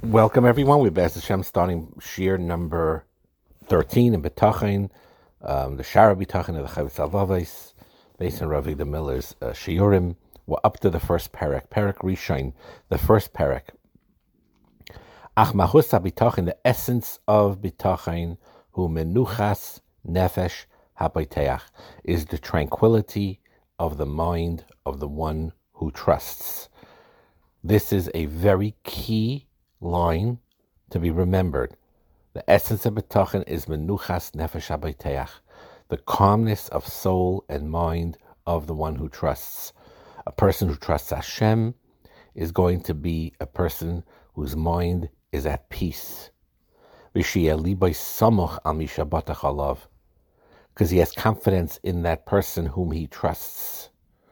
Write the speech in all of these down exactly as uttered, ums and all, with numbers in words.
Welcome everyone. We're Be'ez Hashem starting Shir number thirteen in B'tachin, um, the Shara B'tachin of the Chavetz Alvaves, based on Rav Avigdor Miller's uh, Shiurim. We're up to the first parak, parak Rishon, the first parak. Ach mahus B'tachin, the essence of B'tachin, hu menuchas nefesh habayteach, is the tranquility of the mind of the one who trusts. This is a very key line to be remembered. The essence of B'tachin is menuchas nefesh habayteach, the calmness of soul and mind of the one who trusts. A person who trusts Hashem is going to be a person whose mind is at peace. Because he has confidence in that person whom he trusts.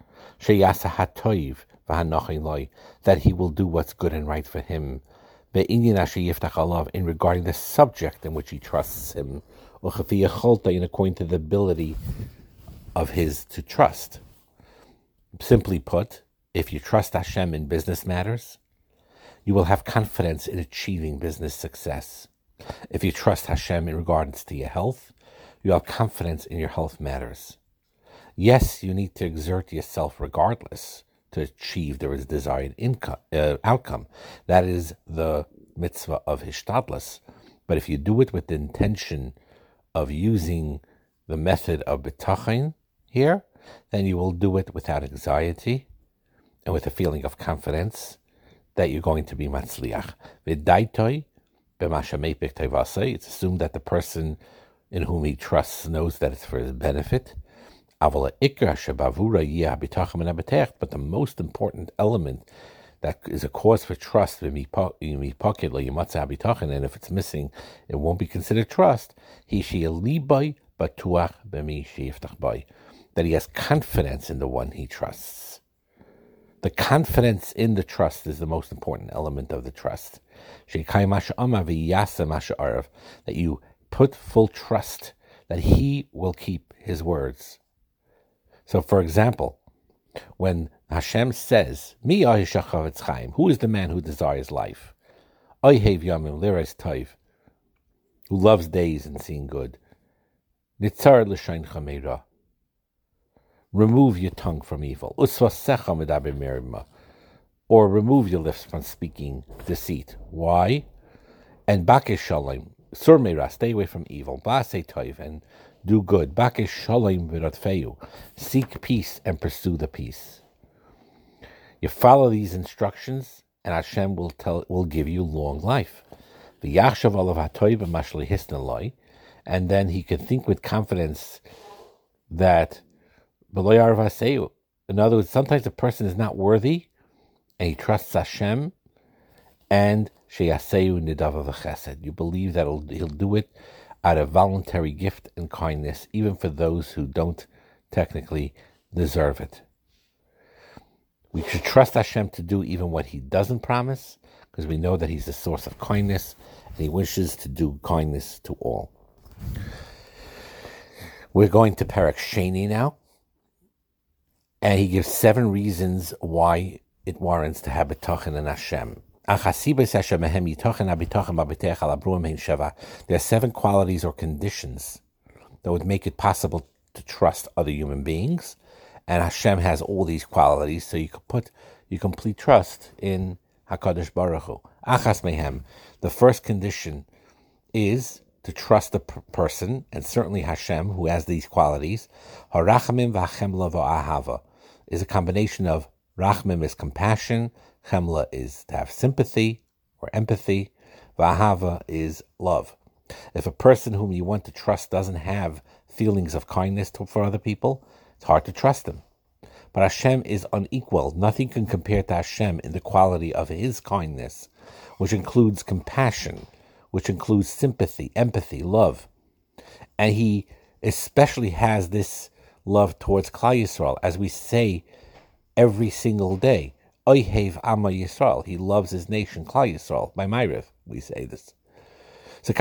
That he will do what's good and right for him. In regarding the subject in which he trusts him, in according to the ability of his to trust. Simply put, if you trust Hashem in business matters, you will have confidence in achieving business success. If you trust Hashem in regards to your health, you have confidence in your health matters. Yes, you need to exert yourself regardless to achieve the desired income, uh, outcome. That is the mitzvah of hishtadlus. But if you do it with the intention of using the method of b'tachin here, then you will do it without anxiety and with a feeling of confidence that you're going to be matzliach. It's assumed that the person in whom he trusts knows that it's for his benefit. But the most important element that is a cause for trust, and if it's missing, it won't be considered trust. That he has confidence in the one he trusts. The confidence in the trust is the most important element of the trust. That you put full trust that he will keep his words. So, for example, when Hashem says, "Mi ahishachavetz chaim," who is the man who desires life? Ohev yamim lirais tov, who loves days and seeing good. Nitzar l'shain chameira, remove your tongue from evil. Usvasecha medaber merima, or remove your lips from speaking deceit. Why? And bakesh shalom, surmeira, stay away from evil. Ba'asei tov, and do good. Bakesh shalom v'rodfeu, seek peace and pursue the peace. You follow these instructions, and Hashem will tell will give you long life. V'yachshav olav hatoy b'mashli hisnaloi, and then he can think with confidence that b'lo yarav haseu. In other words, sometimes a person is not worthy, and he trusts Hashem, and sheyaseu nidava v'chesed. You believe that he'll, he'll do it out of voluntary gift and kindness, even for those who don't technically deserve it. We should trust Hashem to do even what He doesn't promise, because we know that He's the source of kindness, and He wishes to do kindness to all. We're going to Parak Sheni now, and he gives seven reasons why it warrants to have b'tachin in Hashem. There are seven qualities or conditions that would make it possible to trust other human beings, and Hashem has all these qualities, so you can put your complete trust in HaKadosh Baruch Hu. Achas mehem, the first condition is to trust the p- person, and certainly Hashem, who has these qualities. Harachamim v'achemla v'ahava is a combination of rachmim is compassion, chemla is to have sympathy or empathy, v'ahava is love. If a person whom you want to trust doesn't have feelings of kindness to, for other people, it's hard to trust him. But Hashem is unequaled. Nothing can compare to Hashem in the quality of His kindness, which includes compassion, which includes sympathy, empathy, love. And He especially has this love towards Klal Yisrael, as we say every single day. Ohev Amma Yisrael. He loves His nation, Klal Yisrael. By Ma'ariv, we say this. If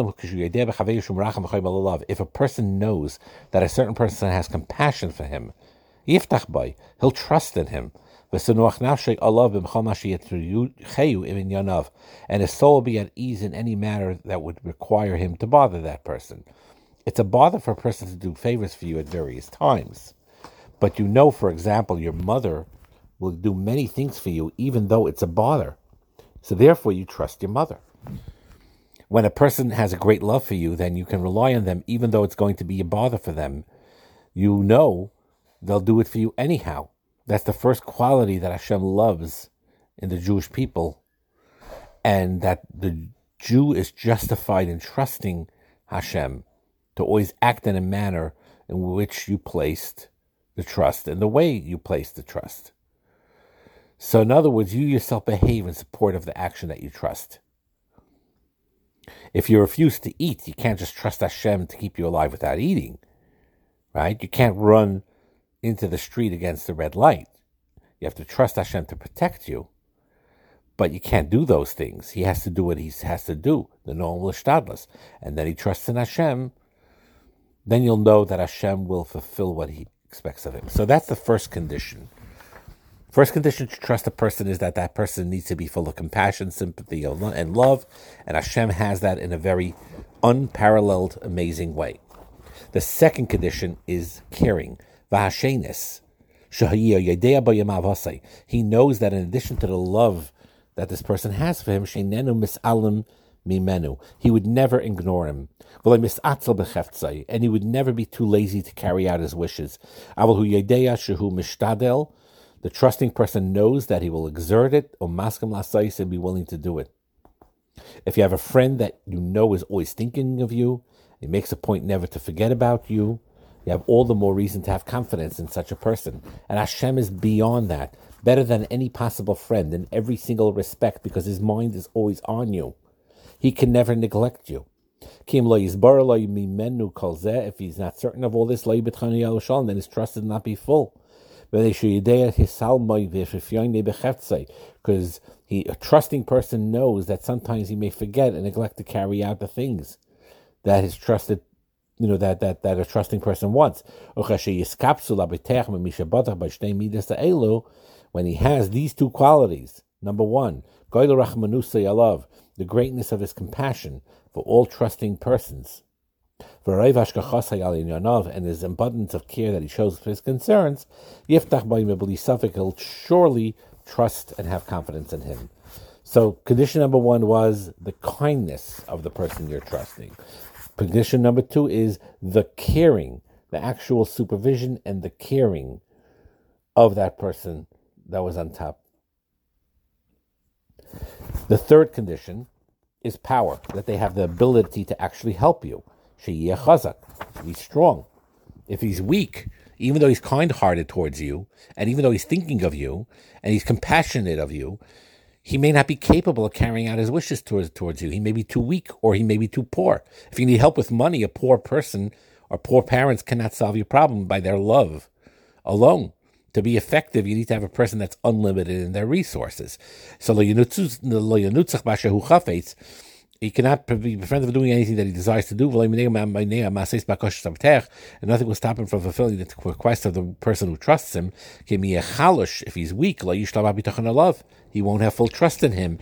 a person knows that a certain person has compassion for him, he'll trust in him. And his soul will be at ease in any matter that would require him to bother that person. It's a bother for a person to do favors for you at various times. But you know, for example, your mother will do many things for you, even though it's a bother. So therefore, you trust your mother. When a person has a great love for you, then you can rely on them, even though it's going to be a bother for them. You know they'll do it for you anyhow. That's the first quality that Hashem loves in the Jewish people, and that the Jew is justified in trusting Hashem to always act in a manner in which you placed the trust and the way you placed the trust. So in other words, you yourself behave in support of the action that you trust. If you refuse to eat, you can't just trust Hashem to keep you alive without eating, right? You can't run into the street against the red light. You have to trust Hashem to protect you, but you can't do those things. He has to do what he has to do, the normal ishtadlus, and then he trusts in Hashem. Then you'll know that Hashem will fulfill what he expects of him. So that's the first condition. First condition to trust a person is that that person needs to be full of compassion, sympathy, and love, and Hashem has that in a very unparalleled, amazing way. The second condition is caring. V'hashenis. He knows that in addition to the love that this person has for him, he would never ignore him. And he would never be too lazy to carry out his wishes. The trusting person knows that he will exert it, and be willing to do it. If you have a friend that you know is always thinking of you, he makes a point never to forget about you, you have all the more reason to have confidence in such a person. And Hashem is beyond that, better than any possible friend in every single respect, because his mind is always on you. He can never neglect you. If he's not certain of all this, then his trust will not be full. Because he, a trusting person knows that sometimes he may forget and neglect to carry out the things that his trusted, you know, that that, that a trusting person wants. When he has these two qualities, number one, the greatness of his compassion for all trusting persons, and his abundance of care that he shows for his concerns, he'll surely trust and have confidence in him. So condition number one was the kindness of the person you're trusting. Condition number two is the caring, the actual supervision and the caring of that person that was on top. The third condition is power, that they have the ability to actually help you. Sheyeh chazak, he's strong. If he's weak, even though he's kind-hearted towards you, and even though he's thinking of you, and he's compassionate of you, he may not be capable of carrying out his wishes towards, towards you. He may be too weak, or he may be too poor. If you need help with money, a poor person or poor parents cannot solve your problem by their love alone. To be effective, you need to have a person that's unlimited in their resources. So lo yanutzach b'asher hu chafetz, he cannot be prevented from doing anything that he desires to do, and nothing will stop him from fulfilling the request of the person who trusts him. If he's weak, he won't have full trust in him.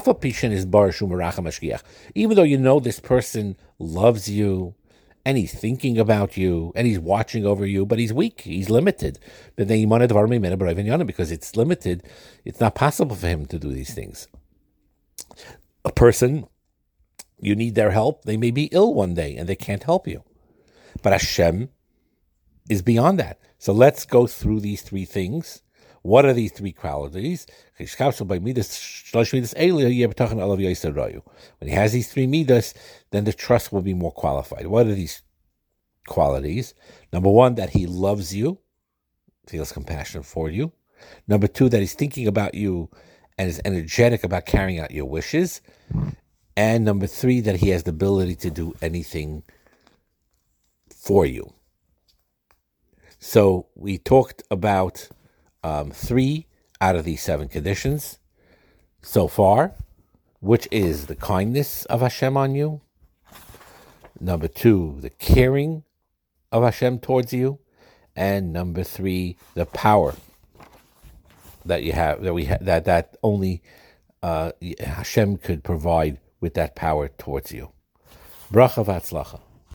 Even though you know this person loves you, and he's thinking about you, and he's watching over you, but he's weak, he's limited. Because it's limited, it's not possible for him to do these things. A person, you need their help, they may be ill one day, and they can't help you. But Hashem is beyond that. So let's go through these three things. What are these three qualities? When he has these three midas, then the trust will be more qualified. What are these qualities? Number one, that he loves you, feels compassion for you. Number two, that he's thinking about you and is energetic about carrying out your wishes. And number three, that he has the ability to do anything for you. So we talked about um, three out of these seven conditions so far, which is the kindness of Hashem on you. Number two, the caring of Hashem towards you. And number three, the power that you have that we ha- that that only uh, Hashem could provide with that power towards you. Bracha v'atzlacha.